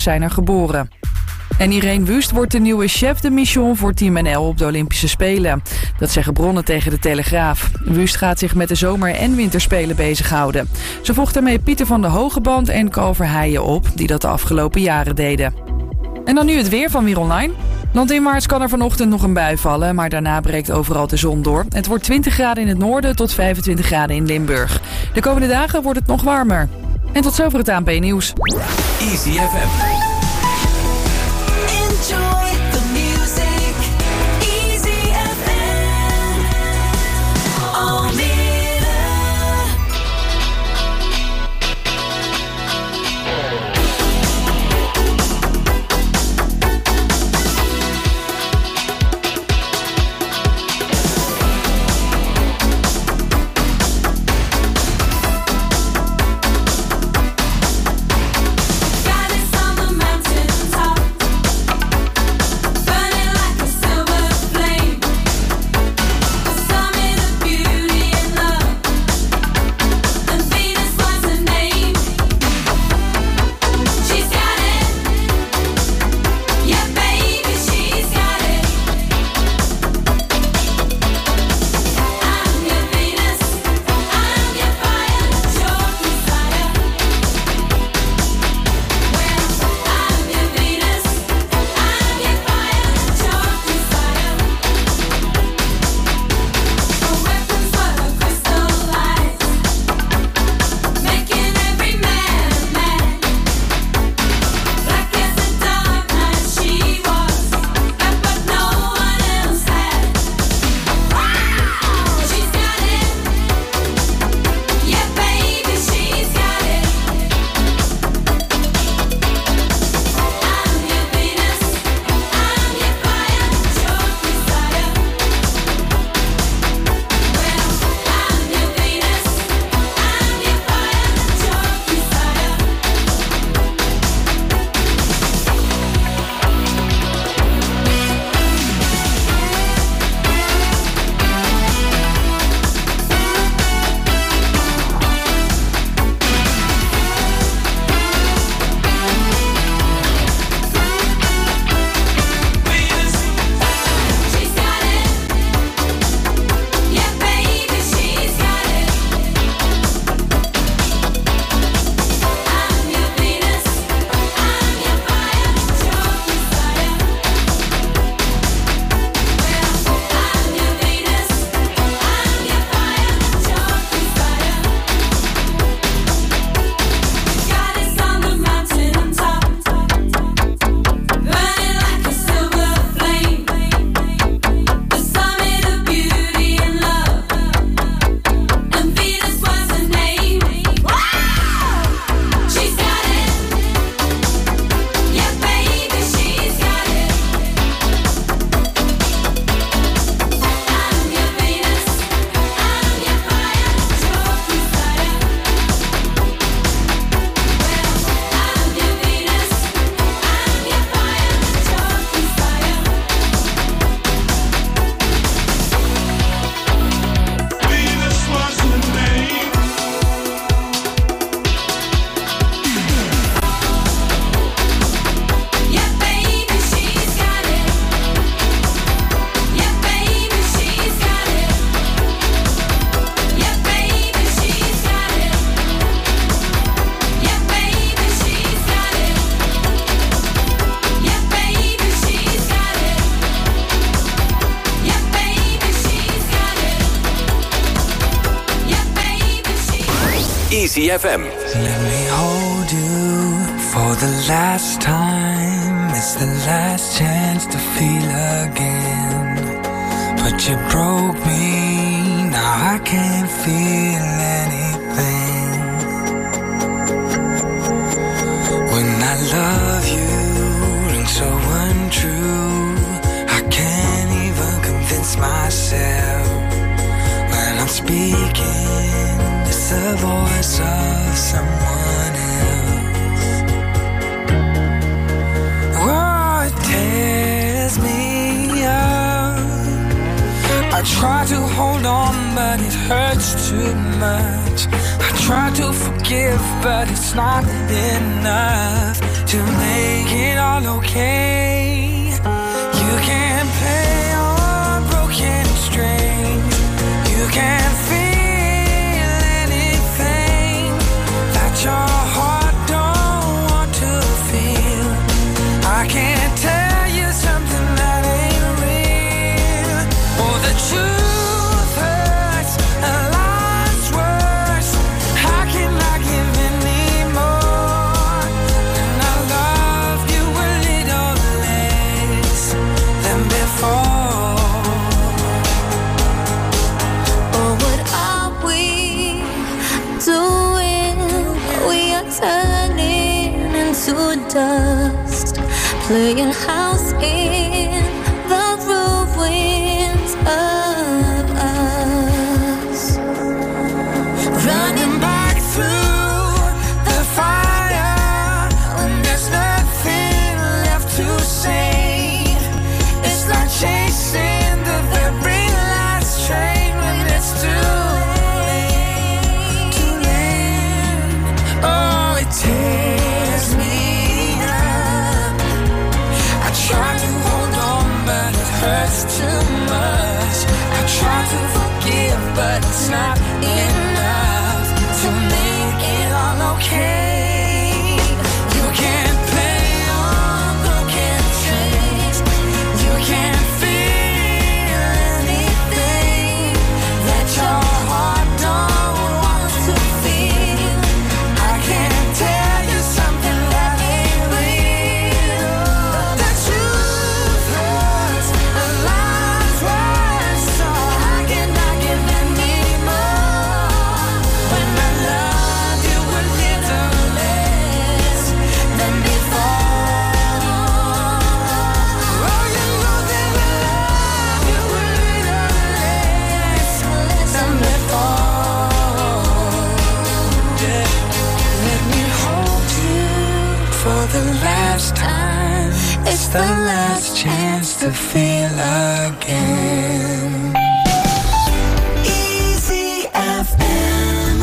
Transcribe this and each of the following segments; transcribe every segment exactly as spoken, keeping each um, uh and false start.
zijn er geboren. En Irene Wust wordt de nieuwe chef de mission voor Team N L op de Olympische Spelen. Dat zeggen bronnen tegen de Telegraaf. Wust gaat zich met de zomer- en winterspelen bezighouden. Ze volgt daarmee Pieter van der Hogeband en Ko Verheijen op, die dat de afgelopen jaren deden. En dan nu het weer van Weer Online. Landinwaarts kan er vanochtend nog een bui vallen, maar daarna breekt overal de zon door. Het wordt twintig graden in het noorden tot vijfentwintig graden in Limburg. De komende dagen wordt het nog warmer. En tot zover het A N P nieuws. Easy F M. Enjoy the music. Easy F M. Almere. Easy F M. Let me hold you for the last time. It's the last chance to feel again. But you broke me, now I can't feel anything. When I love you, rings so untrue. I can't even convince myself when I'm speaking. It's the voice of someone else. Oh, it tears me up. I try to hold on, but it hurts too much. I try to forgive, but it's not enough to make all okay. You can't play on broken strings. You can't feel anything that your heart don't want to feel. I can't tell you something that ain't real. Oh, the truth hurts and lies worse. How can I give any more? And I love you a little less than before. Oh, what are we doing? We are turning into dust, playing house in the ruins of us. Running back through the fire when there's nothing left to say. It's like chasing the very last train when it's too late, too late. Oh, it tears me up. I try to hold on, but it hurts too much. I try to forgive, but it's not enough to make it all okay. You can't play on broken strings. You can't feel anything that your heart don't want to feel. I can't tell you something that ain't real. The truth hurts and lies worse. So how can I give any more when I love you a little less than before? Oh, you know that I love you a little less than before. Yeah. Let me hold you for the last time. It's the last chance to feel again. Easy F M.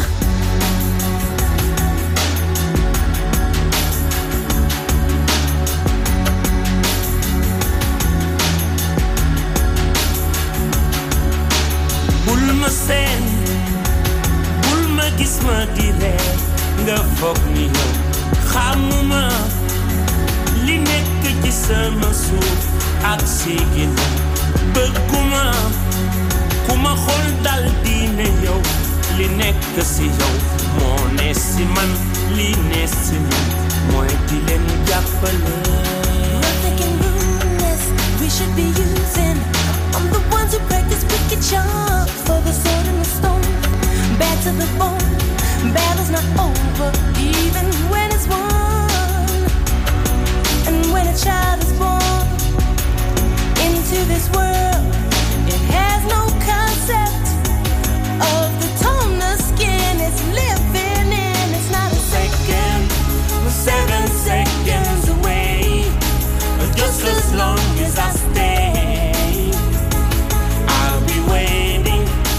bul ma seen bul ma gis ma di reer nga foog ni yow xamuma li nekk ci sama suuf ak si ginnaaw bëgguma ku ma xool dal di ne yow li nekk si yow moo ne si man li ne si man mooy di leen jàppale. Nothing can ruin this. We should be using. I'm the ones who practice wicked charms for the sword and the stone. Bad to the bone. Battle's not over, even when it's won. And when a child is born into this world, it has no concept of the tone the skin is living in. It's not a second, We're seven seconds away, just as long as I stay, I'll be waiting.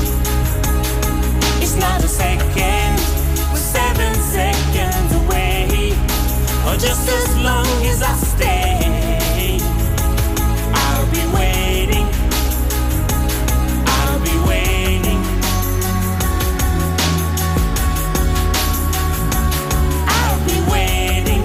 It's not a second, we're seven seconds away, just as long as I stay, I'll be waiting. I'll be waiting. I'll be waiting.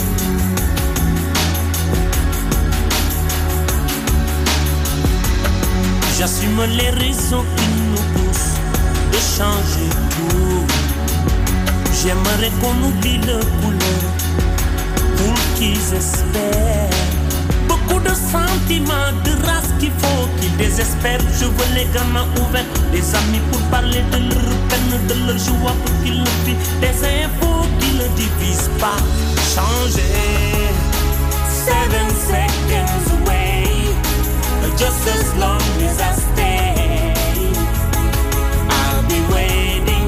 J'assume les raisons qui nous poussent de changer tout. J'aimerais qu'on oublie le couleur pour qu'ils espèrent. Beaucoup de sentiments, de race qu'il faut qu'ils désespèrent. Je veux les gamins ouverts, des amis pour parler de leur peine, de leur joie pour qu'ils le vivent. Des infos qui ne divisent pas. Changer. Seven seconds away, just as long as I stay, I'll be waiting.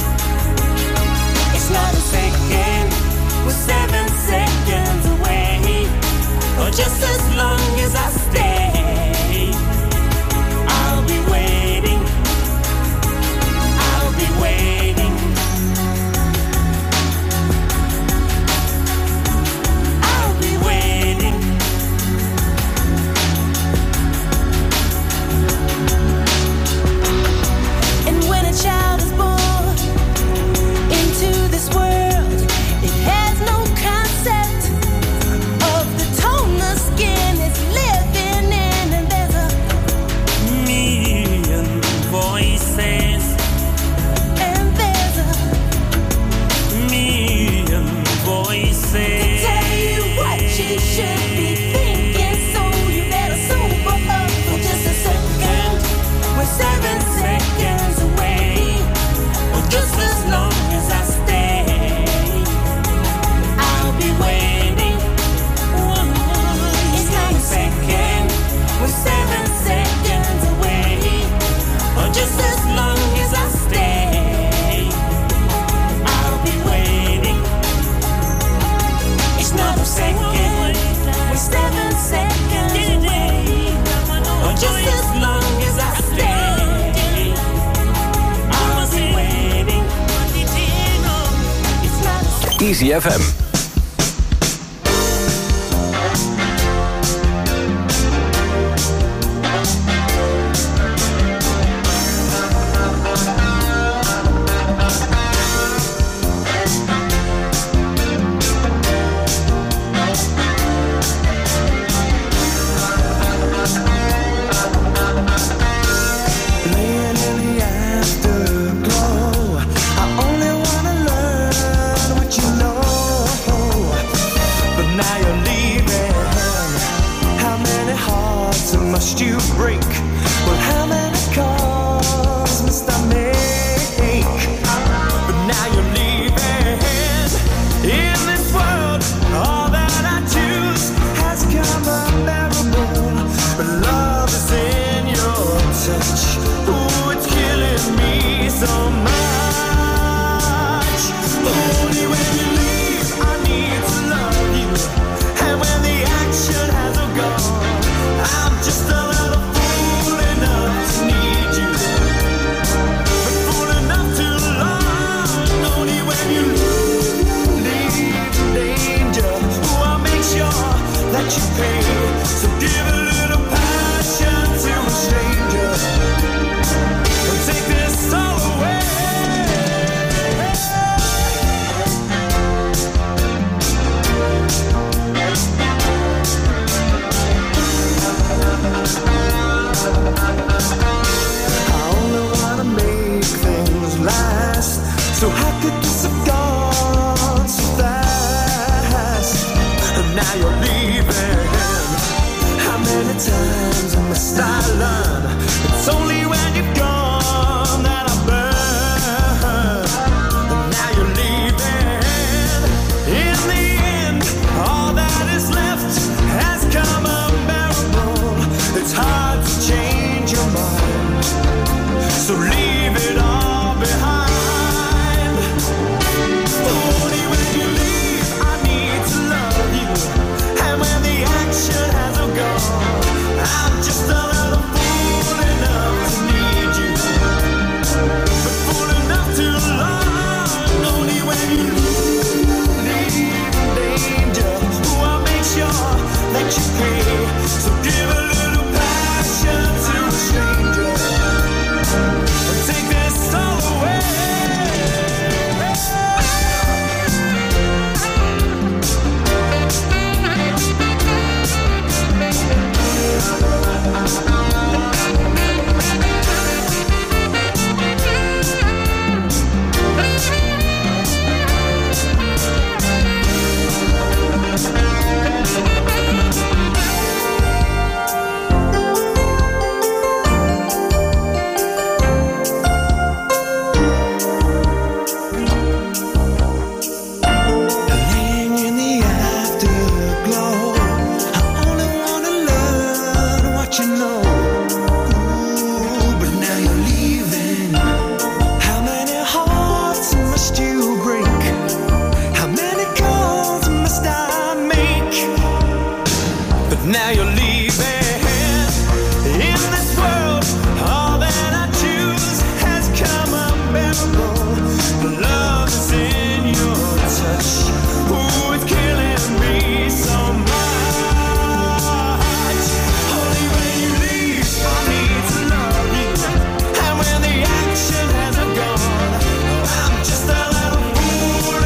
It's not a second, we're seven seconds away, just as long as I stay, I'll be waiting. I'll be waiting. I'll Easy F M.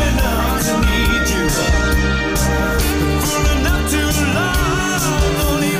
Only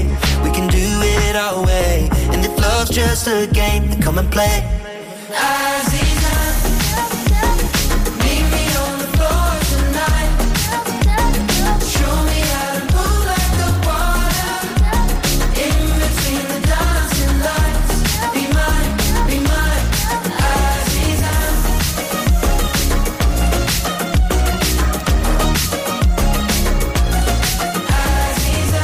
say we can do it our way. And if love's just a game, then come and play. Aziza, meet me on the floor tonight. Show me how to move like the water. In between the dancing lights. Be mine, be mine, Aziza. Aziza.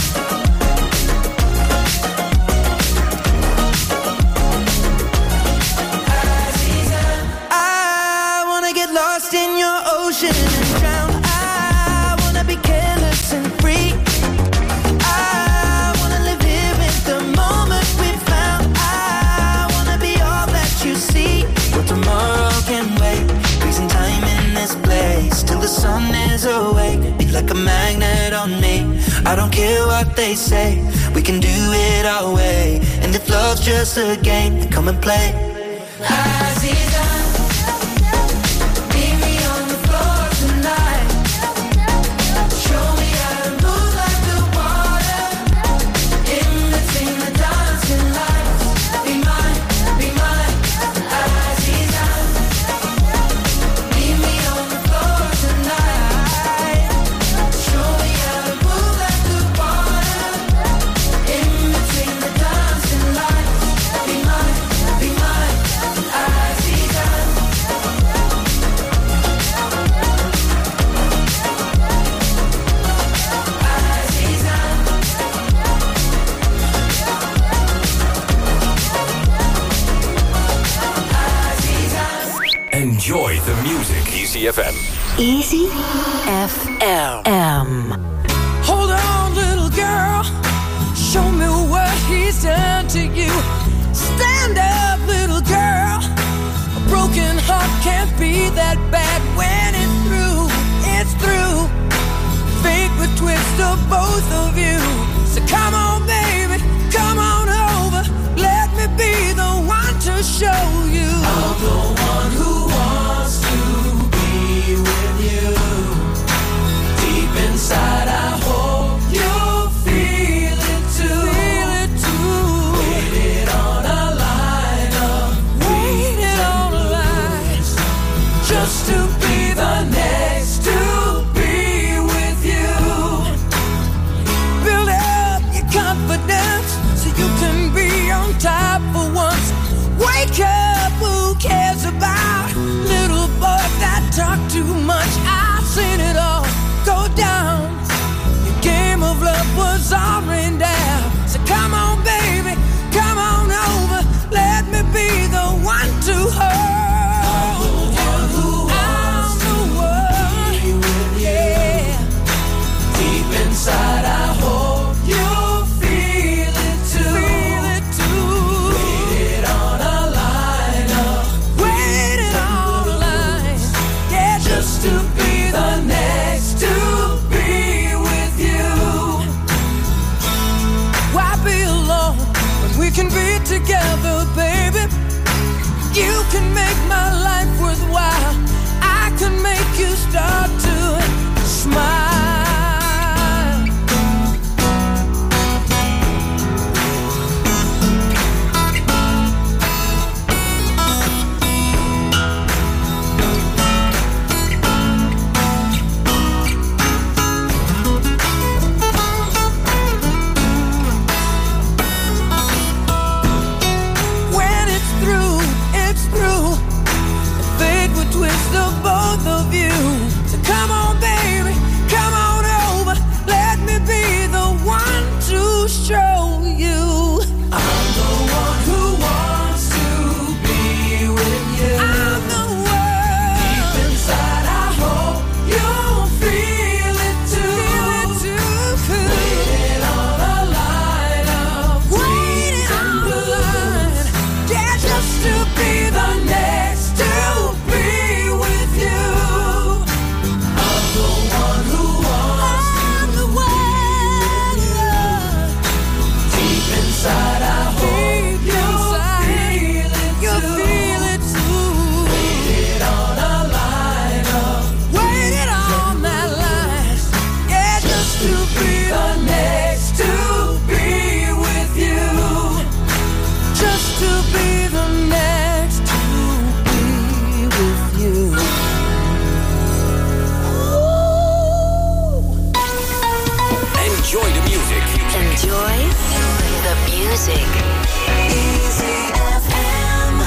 I wanna get lost in your ocean and drown. I wanna be careless and free. I wanna live here with the moment we found. I wanna be all that you see. Well, tomorrow can wait. Freezing time in this place till the sun is awake. Be like a magnet on me. I don't care what they say. We can do it our way. And if love's just a game, then come and play. Aziza, meet me on the floor tonight. Show me how to move like the water. In between the dancing lights. Be mine, be mine, Aziza. Meet me on the floor tonight. Show me how to move like the water. In between the dancing lights. Be mine, be mine, Aziza. Enjoy the music. Easy F M. Easy F M. Hold on, little girl. Show me what he's done to you. Stand up, little girl. A broken heart can't be that bad when it's through. It's through. Fate would twist of both of you. So come on, baby, come on over. Let me be the one to show you. I'm the one who wants to be with you. Deep inside, I hope you feel it too. Feel it too. Waited on a line of waited on a line just to be the next to be with you. Build up your confidence so you can be on top for once. Wake up, who cares about little boys that talk too much? I've seen it all go down. Your game of love was all rained down. So come on, baby, come on over. Let me be the one to hold you. I'm the one, yeah. Deep inside, I hope you feel it too. Feel it too. Waited on a line up. Waited on a line. Yeah, just to be the next to be with you. Why be alone when we can be together, baby? You can make my life worthwhile. I can make you start to smile. When it's through, it's through. The fate would twist the both of you. So come on, baby, come on over. Let me be the one to show you. I'm the one who wants to be with you. I'm the one. Deep inside, I hope you'll feel it too. Feel it too. Waited on a line of waiting on the line. Yeah, just to be the next to be with you. I'm the one who wants I'm the one. Deep inside, I hope you'll feel it too. Feel it too. Waited on a line of waited on that line. Yeah, just to be the next to music. Easy F M.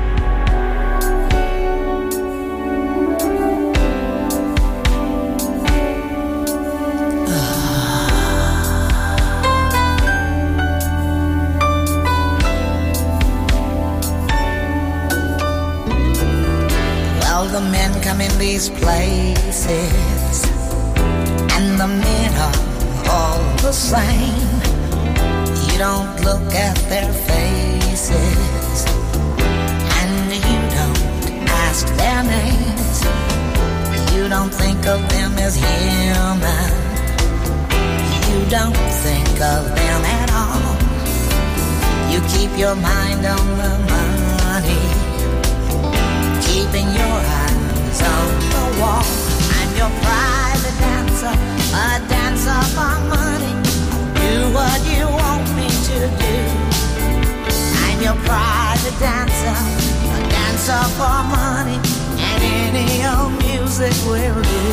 Well, the men come in these places, and the men are all the same. You don't look at their faces, and you don't ask their names. You don't think of them as human. You don't think of them at all. You keep your mind on the money, keeping your eyes on the wall. I'm your private dancer, a dancer for money. Do what you want me to do. I'm your private dancer, a dancer for money, and any old music will do.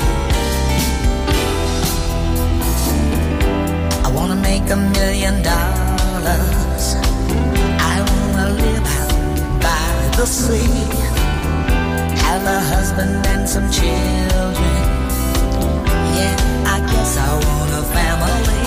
I wanna make a million dollars. I wanna live out by the sea, have a husband and some children. Yeah, I guess I want a family.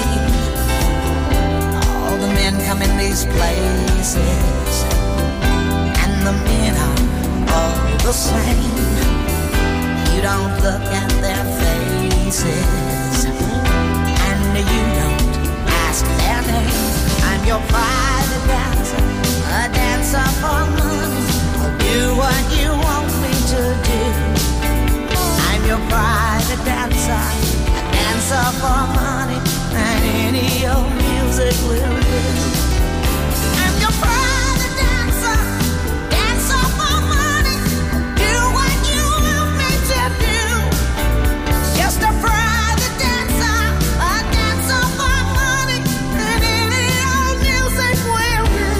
All the men come in these places, and the men are all the same. You don't look at their faces, and you don't ask their name. I'm your private dancer, a dancer for money. I'll do what you want me to do. I'm your private dancer, a dancer for money, and any old music will do. I'm your private dancer, dancer for money. I'll do what you want me to do. Just a private dancer, a dancer for money, and any old music will do.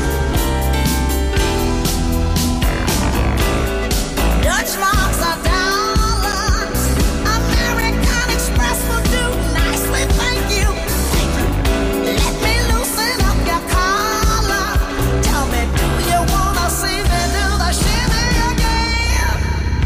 Dutch marks are dollars, American Express will do nicely, thank you. Let me loosen up your collar. Tell me, do you wanna see me do the shimmy again?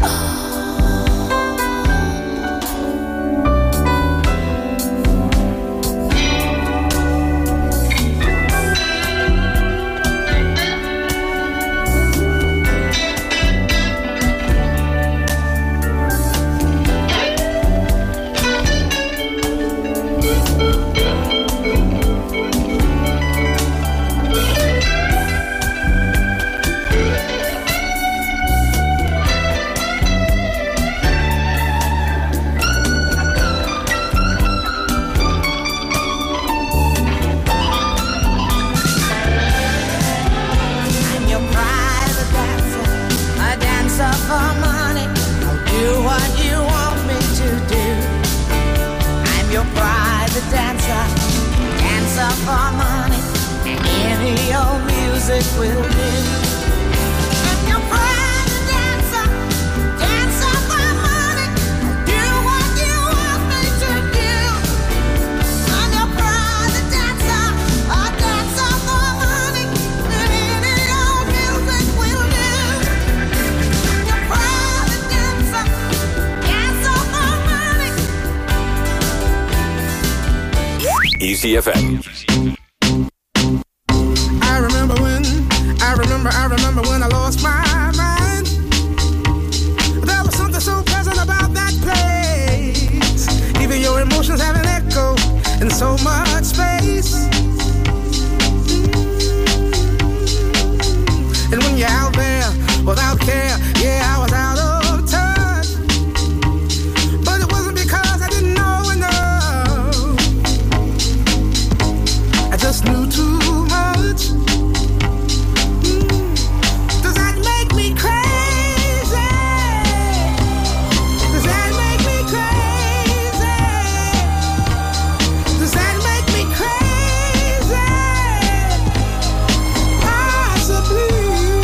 I'm your private dancer, a dancer for money. I'll do what you want me to do. I'm your private dancer, dancer for money, and any old music will do. I'm your private dancer, dancer for money. I'll do what you want me to do. I'm your private dancer, a dancer for money, and any old music will do. I'm your private dancer, dancer for money. Easy F M. I remember when, I remember, I remember when I lost my mind. There was something so pleasant about that place. Even your emotions have an echo in so much space. And when you're out there without care, yeah, I was out of touch. But it wasn't because I didn't know enough. I just knew too much. Mm. Does that make me crazy? Does that make me crazy? Does that make me crazy? Possibly.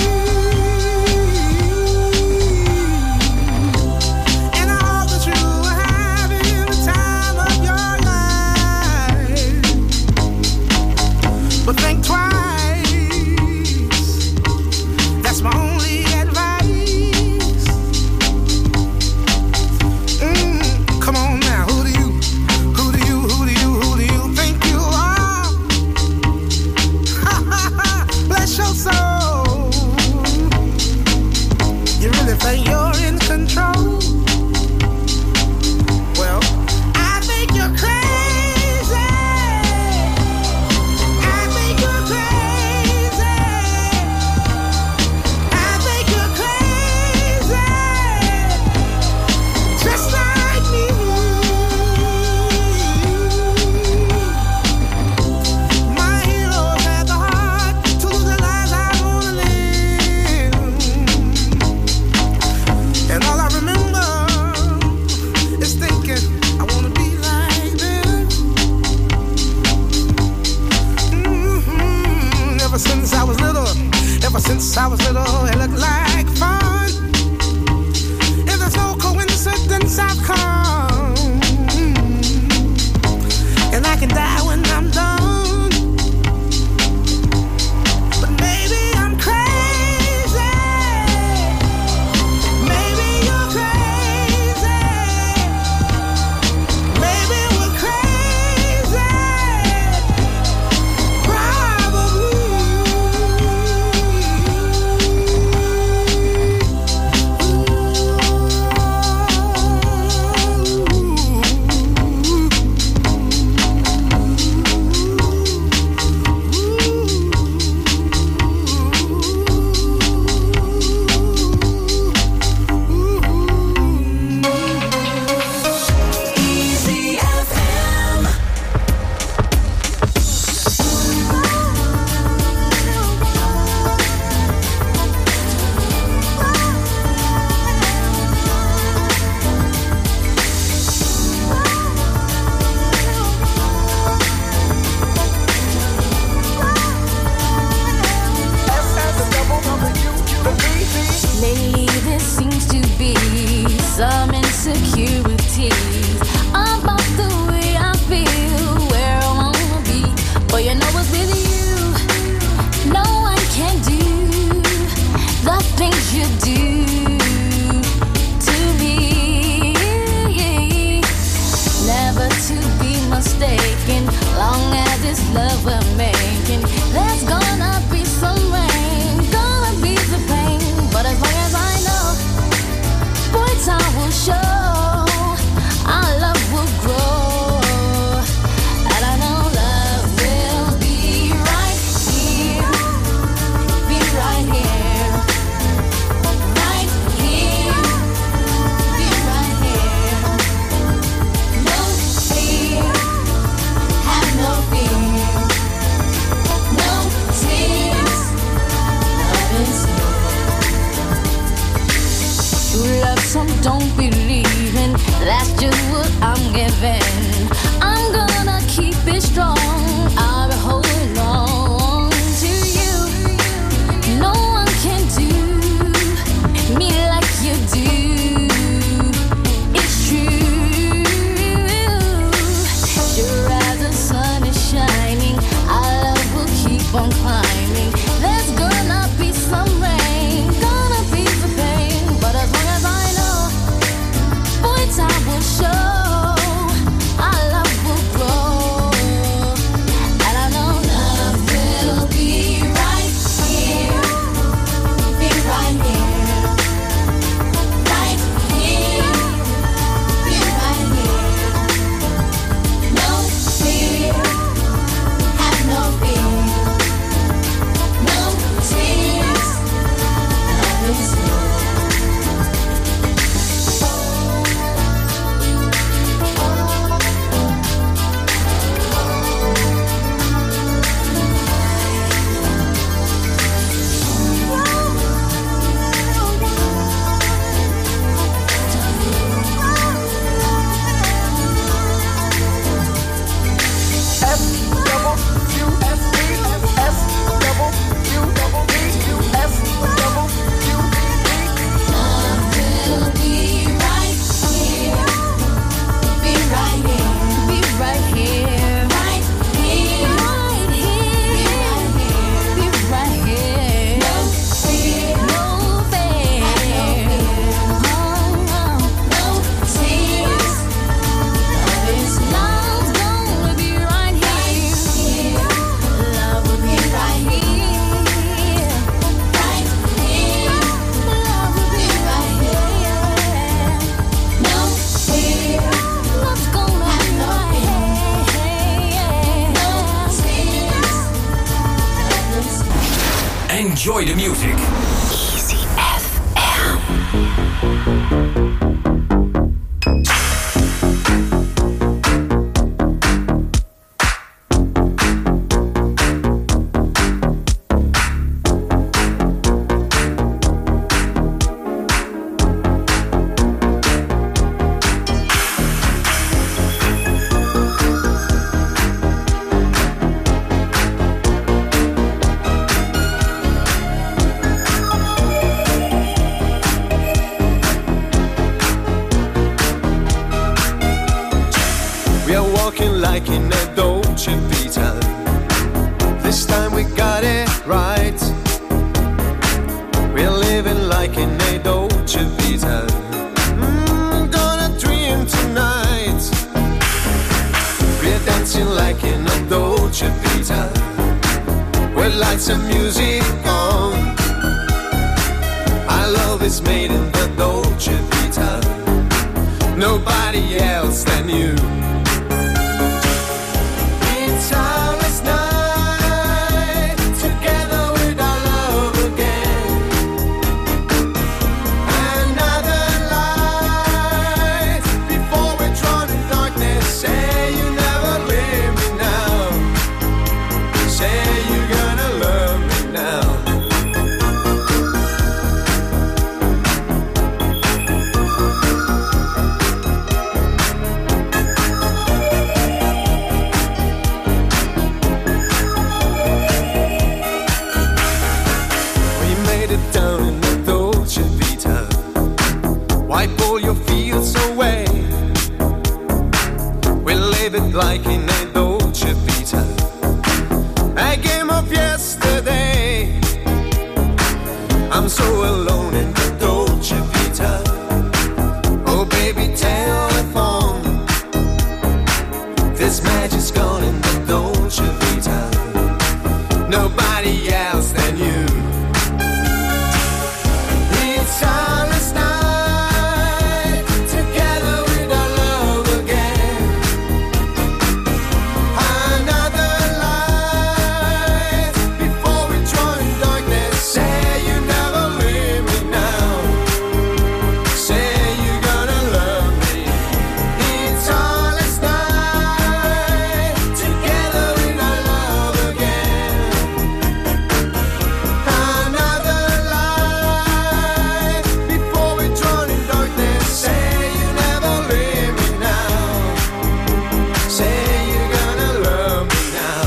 And I hope that you are having the time of your life. since I was little, it looked like fun. If there's no coincidence, I've come, and I can die when I'm done. But maybe I'm crazy. Maybe you're crazy. Maybe we're crazy. Lately there seems to be some insecurity about the way I feel, where I wanna be. But you know it's with you, no one can do the things you do to me. Never to be mistaken, long as it's love we're making. There's gonna be some rain, gonna be the pain. But as long as I know, boy, time will show, our love will grow. And I know love will be right here, be right here, right here, be right here. No fear, have no fear, no tears, love is here. True love, some don't believe in. That's just what I'm giving. I'm gonna keep it strong. I'll be holding on to you. No one can do me like you do. It's true. Sure as the sun is shining, our love will keep on climbing. There's gonna be some rain, gonna be the pain. But as long as I know, boy, time will show, our love will grow. And I know love will be right here, be right here, right here, be right here. No fear, have no fear, no tears, love is here. Love will be right here, be right here, be right here, right here, right here, be right here. No fear, no fear, no tears. Love is love's gonna be right here. Love will be right here, right here. Love will be right here. No fear, love's gonna be right here. No tears. Enjoy the music. Easy F M. lights and music on. Our love is made in the Dolce Vita. Nobody else than you. It's ours night, together with our love again. Another light before we're drawn in darkness. Say you never leave me now. Say you're gonna love me now. Down in the Dolce Vita, wipe all your fears away. We'll live it like in a Dolce Vita, a game of yesterday. I'm so alone in the Dolce Vita. Oh baby, telephone. This magic's gone in the Dolce Vita. Nobody else than you. Silence night, together with our love again. Another light before we join darkness. Say you never leave me now. Say you're gonna love me. It's silence night, together with our love again. Another light before we drown in darkness. Say you never leave me now. Say you're gonna love me now.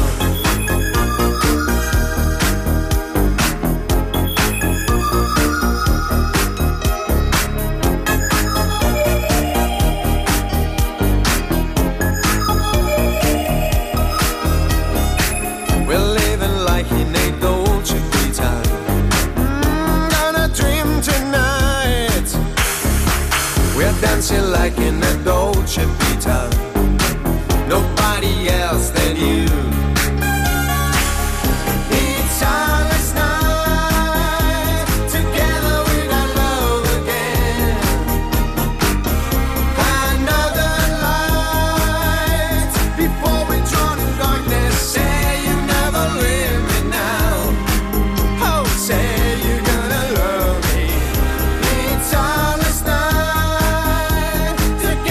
We're living like in a Dolce Vita. Mm, gonna dream tonight. We're dancing like in a Dolce Vita. Nobody else than you. It's ours night, together with our love again. Another light before we drown in darkness. Say you never leave me now. Oh, say you're gonna love me. It's ours night, together.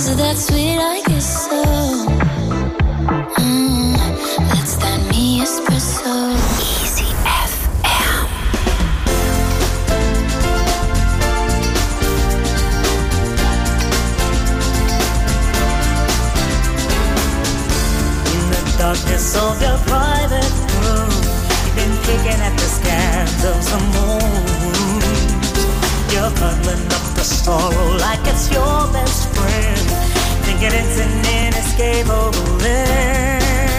Is that sweet? I guess so. Mm, that's that me espresso. Easy F M. In the darkness of your private room, you've been picking at the scans of the moon. You're cuddling up the sorrow like it's your best friend, thinking it's an inescapable end.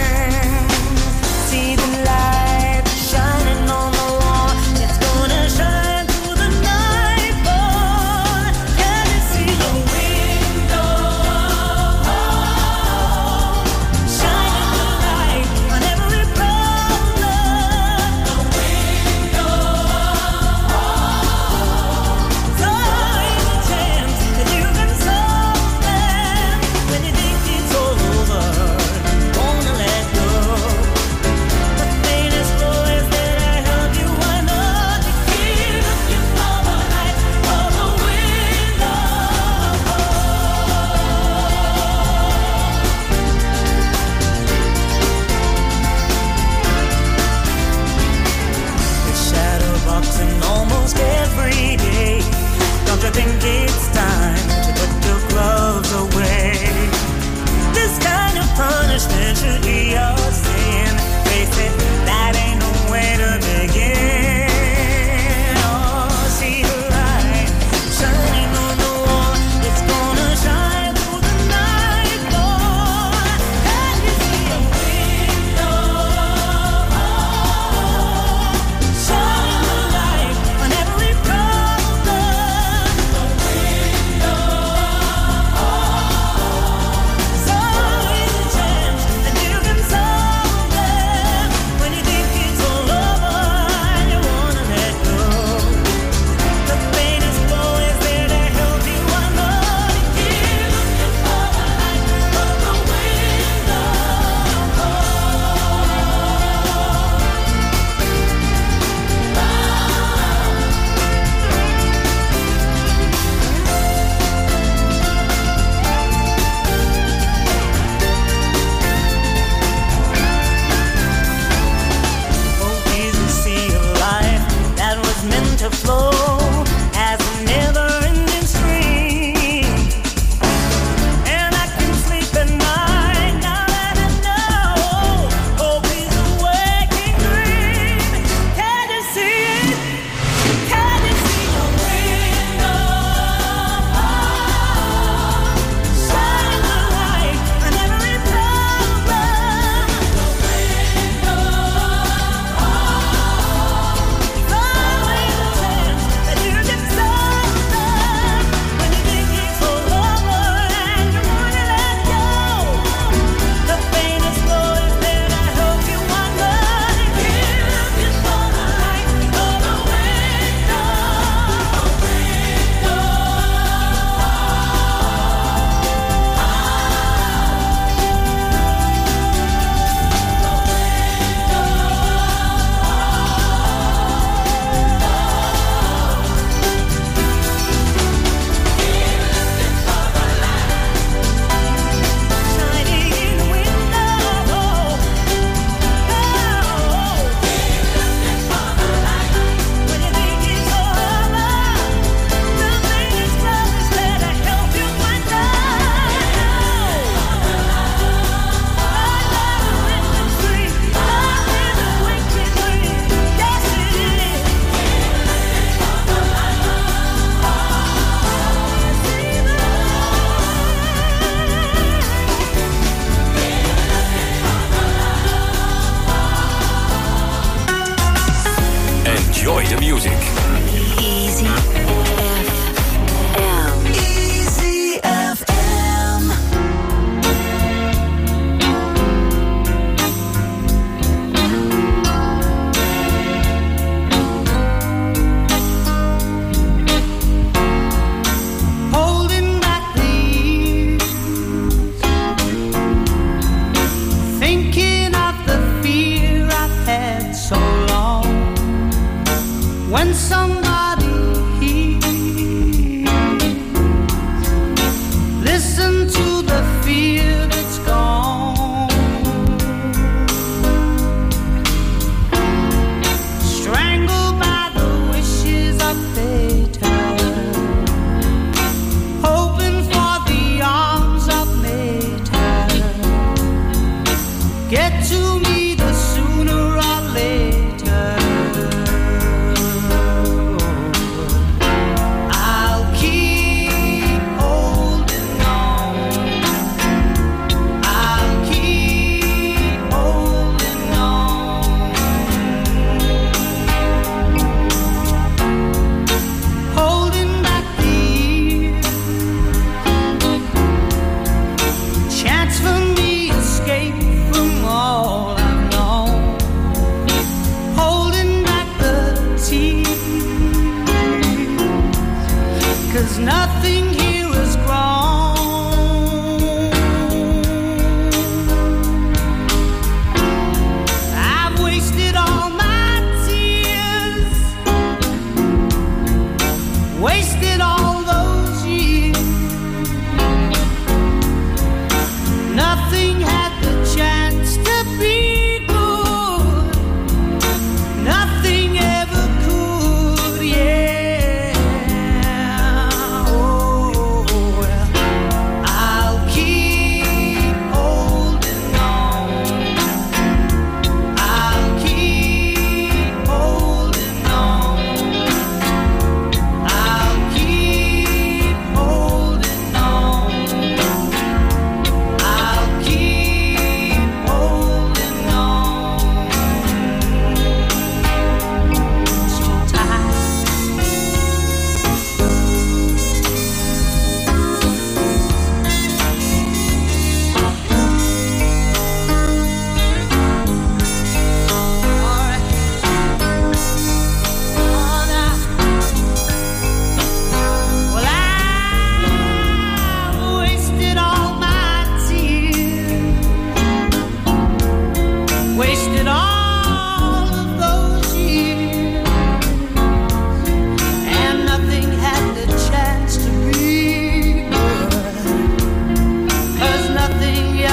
See the light shining on the wall, it's gonna shine through the nightfall. Can you see the window shining the light on every problem? The window so chance that you can solve them when you think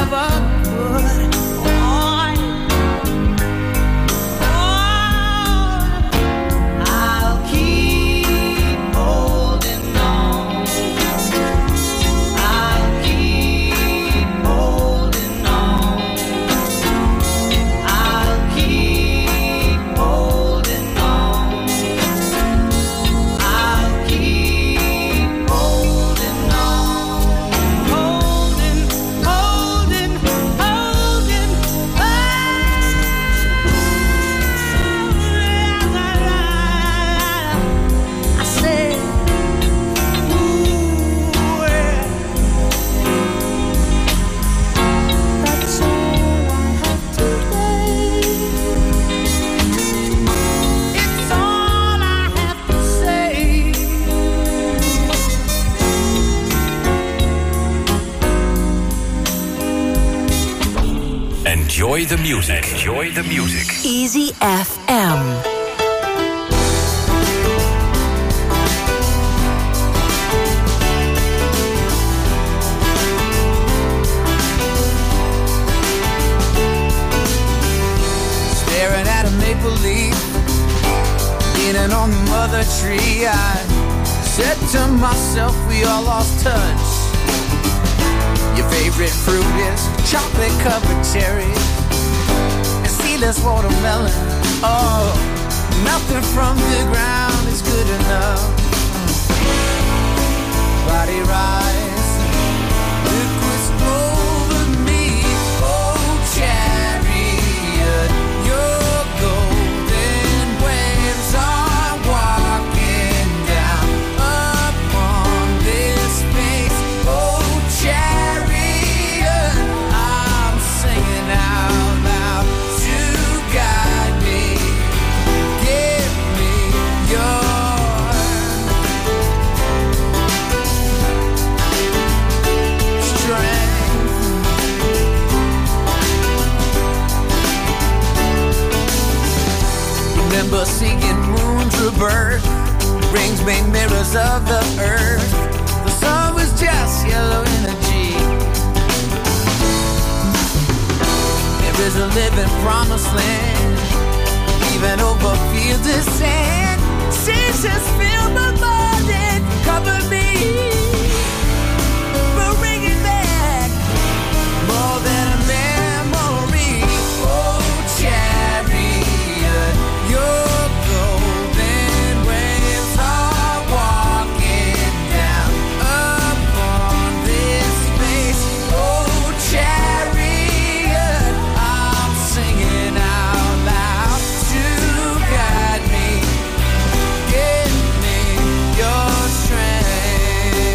ever could. On, on, I'll keep holding on. I'll keep holding on. I'll keep holding on. I'll keep holding on. Holding, holding, holding on. I said, ooh, yeah. That's all I have today. It's all I have to say. Enjoy the music. Enjoy the music. Easy F M. Staring at a maple leaf, leaning on the mother tree, I said to myself, we all lost touch. Your favorite fruit is chocolate covered cherries and seedless watermelon. Oh, nothing from the ground is good enough. Body rise, liquids over me. Oh, chariot, your golden waves are walking down upon this space. Oh, chariot, I'm singing out loud to guide me. Give me your strength. Remember seeing moons rebirth, rings made mirrors of the earth. The sun was just yellow energy. There is a living promised land, even over fields of sand. Seasons fill the mud and cover me. We'll bring it back, more than a memory. Oh, chariot, your golden waves are walking down upon this space. Oh, chariot, I'm singing out loud to guide me. Give me your strength.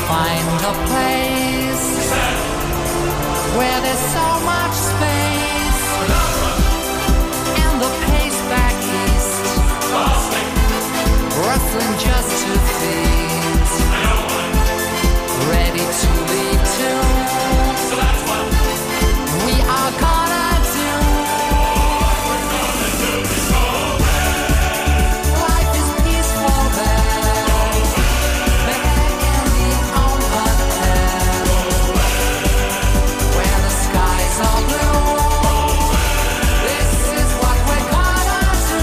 find a place where there's so much space and the pace back east rustling just two feet ready to lead to so that's what we are gonna do. What we're gonna do is go west. Life is peaceful there. Go west. Back in the open air. Go west. Where the skies are blue. Go west. This is what we're gonna do.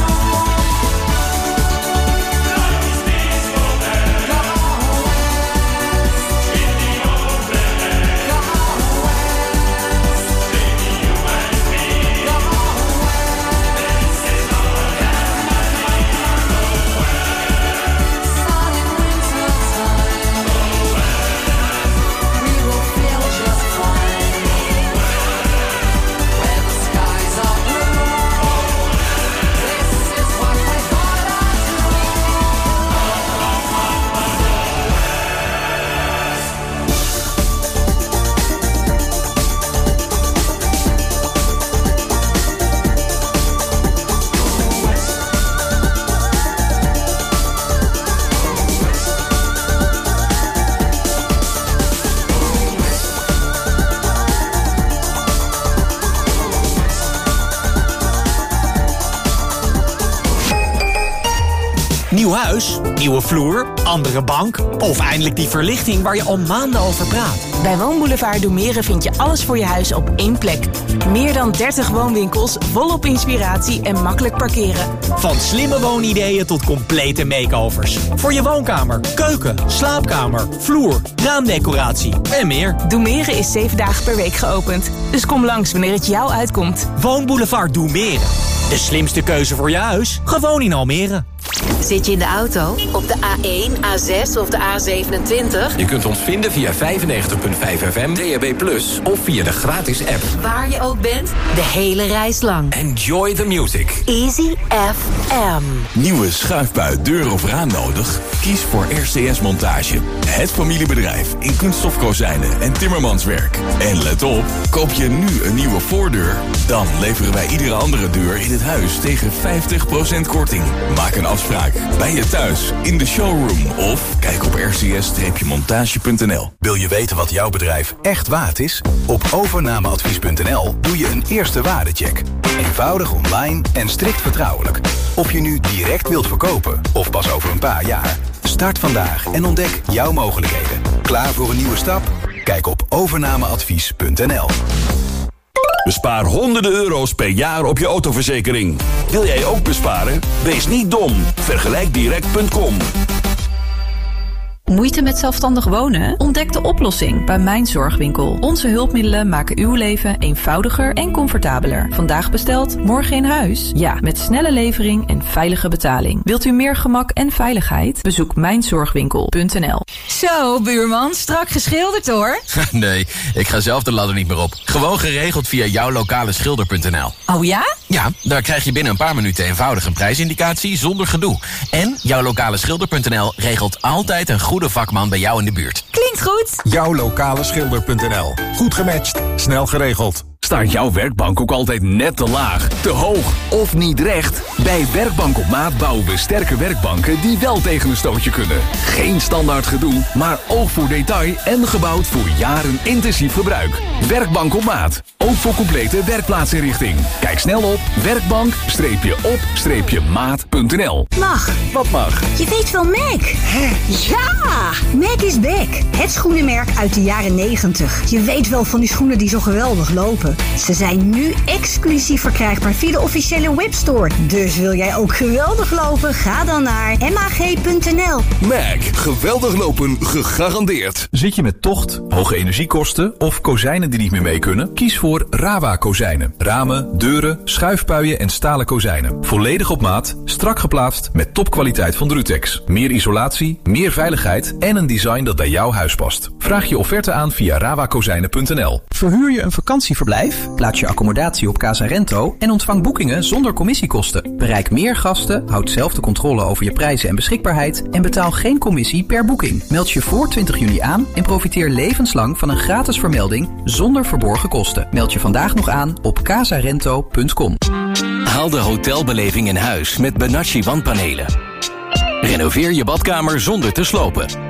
Life is peaceful there. Go west. In the open air. Go west. Baby, you and me. Go west. This is our land. Go west. Sun in winter time. Go west. We will feel just fine. Go west. Where the skies are blue. Go west. This is what we're gonna do. Nieuw huis, nieuwe vloer, andere bank of eindelijk die verlichting waar je al maanden over praat. Bij Woonboulevard Doemeren vind je alles voor je huis op één plek. Meer dan dertig woonwinkels, volop inspiratie en makkelijk parkeren. Van slimme woonideeën tot complete makeovers. Voor je woonkamer, keuken, slaapkamer, vloer, raamdecoratie en meer. Doemeren is zeven dagen per week geopend. Dus kom langs wanneer het jou uitkomt. Woonboulevard Doemeren. De slimste keuze voor je huis, gewoon in Almere. Zit je in de auto? Op de A één, A zes of de A zevenentwintig? Je kunt ons vinden via vijfennegentig komma vijf F M, D A B plus, of via de gratis app. Waar je ook bent, de hele reis lang. Enjoy the music. Easy F M. Nieuwe schuifbui, deur of raam nodig? Kies voor R C S Montage. Het familiebedrijf in kunststofkozijnen en timmermanswerk. En let op, koop je nu een nieuwe voordeur, dan leveren wij iedere andere deur in het huis tegen vijftig procent korting. Maak een afspraak bij je thuis, in de showroom of kijk op r c s montage punt n l. Wil je weten wat jouw bedrijf echt waard is? Op overnameadvies punt n l doe je een eerste waardecheck. Eenvoudig online en strikt vertrouwelijk. Of je nu direct wilt verkopen of pas over een paar jaar. Start vandaag en ontdek jouw mogelijkheden. Klaar voor een nieuwe stap? Kijk op overnameadvies punt n l. Bespaar honderden euro's per jaar op je autoverzekering. Wil jij ook besparen? Wees niet dom. Vergelijk direct punt com. Moeite met zelfstandig wonen? Ontdek de oplossing bij Mijn Zorgwinkel. Onze hulpmiddelen maken uw leven eenvoudiger en comfortabeler. Vandaag besteld, morgen in huis? Ja, met snelle levering en veilige betaling. Wilt u meer gemak en veiligheid? Bezoek mijn zorgwinkel punt n l. Zo, buurman, strak geschilderd hoor. Nee, ik ga zelf de ladder niet meer op. Gewoon geregeld via jouw lokale schilder punt n l. Oh ja? Ja, daar krijg je binnen een paar minuten eenvoudig een prijsindicatie zonder gedoe. En jouw lokale schilder punt n l regelt altijd een goede vakman bij jou in de buurt. Klinkt goed. jouw lokale schilder punt n l. Goed gematcht, snel geregeld. Staat jouw werkbank ook altijd net te laag, te hoog of niet recht? Bij Werkbank op Maat bouwen we sterke werkbanken die wel tegen een stootje kunnen. Geen standaard gedoe, maar oog voor detail en gebouwd voor jaren intensief gebruik. Werkbank op Maat, ook voor complete werkplaatsinrichting. Kijk snel op werkbank op maat punt n l. Mag. Wat mag? Je weet wel Mac. Ja, Mac is back. Het schoenenmerk uit de jaren negentig. Je weet wel van die schoenen die zo geweldig lopen. Ze zijn nu exclusief verkrijgbaar via de officiële webstore. Dus wil jij ook geweldig lopen? Ga dan naar m a g punt n l. Mac, geweldig lopen, gegarandeerd. Zit je met tocht, hoge energiekosten of kozijnen die niet meer mee kunnen? Kies voor Rawa kozijnen. Ramen, deuren, schuifpuien en stalen kozijnen. Volledig op maat, strak geplaatst met topkwaliteit van Drutex. Meer isolatie, meer veiligheid en een design dat bij jouw huis past. Vraag je offerte aan via rawa kozijnen punt n l. Verhuur je een vakantieverblijf? Plaats je accommodatie op Casarento en ontvang boekingen zonder commissiekosten. Bereik meer gasten, houd zelf de controle over je prijzen en beschikbaarheid en betaal geen commissie per boeking. Meld je voor twintig juni aan en profiteer levenslang van een gratis vermelding zonder verborgen kosten. Meld je vandaag nog aan op casarento punt com. Haal de hotelbeleving in huis met Benacci wandpanelen. Renoveer je badkamer zonder te slopen.